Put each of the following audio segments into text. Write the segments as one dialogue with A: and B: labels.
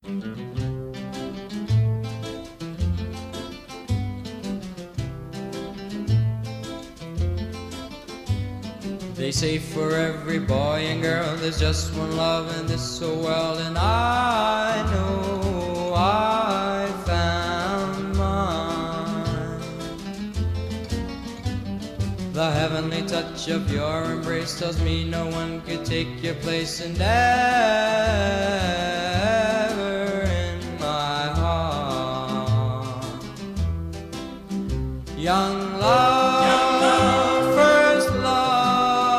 A: They say for every boy and girl there's just one love, and this so well, and I know I found mine. The heavenly touch of your embrace tells me no one could take your place, and ever in my heart. Young love, first love,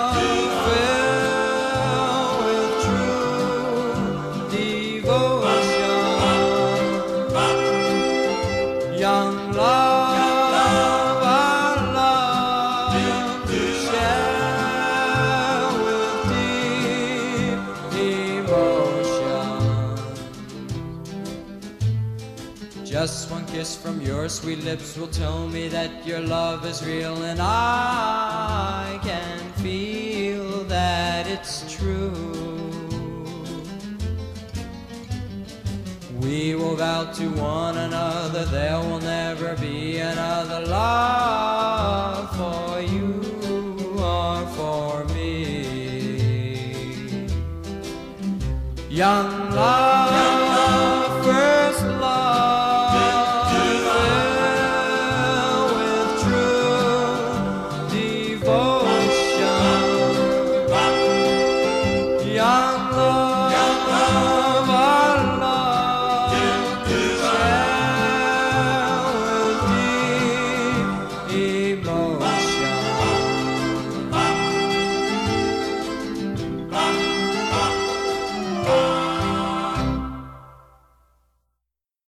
A: filled with true devotion. Young love, our love to share with deep emotion. Just one kiss from your sweet lips will tell me that your love is real, and I can feel that it's true. We will vow to one another there will never be another love for you or for me. Young love,